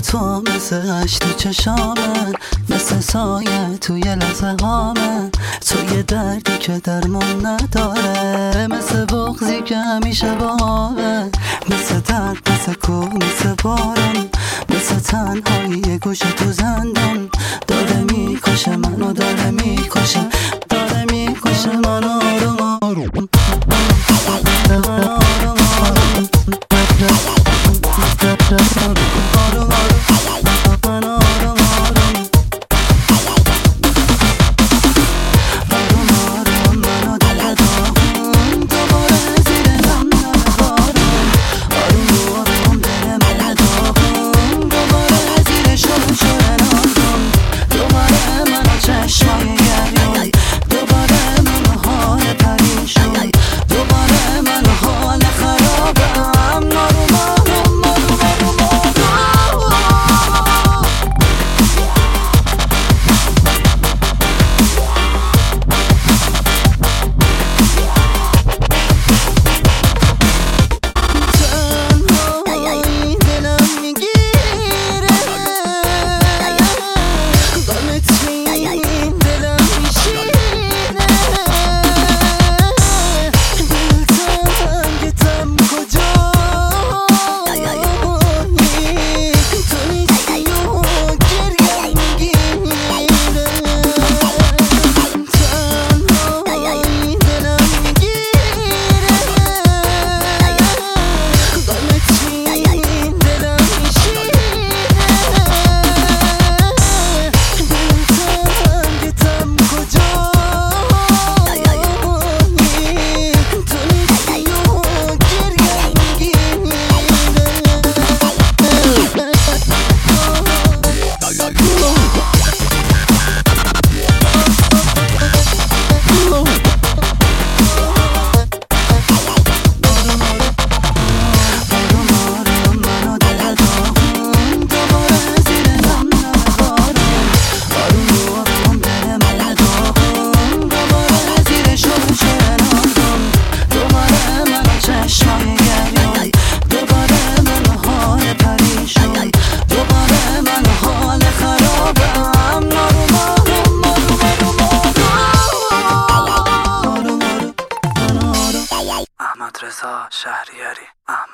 تو مثل عشق تو چشامه، مثل سایه توی لحظه هامه. تو یه دردی که درمان نداره، مثل بغضی که همیشه باهمه. مثل درد، مثل کوه، مثل باران، مثل تنهایی یه گوشه تو زندان. داره میکشه منو، داره میکشه، داره میکشه منو آروم آروم. احمد رضا شهریاری.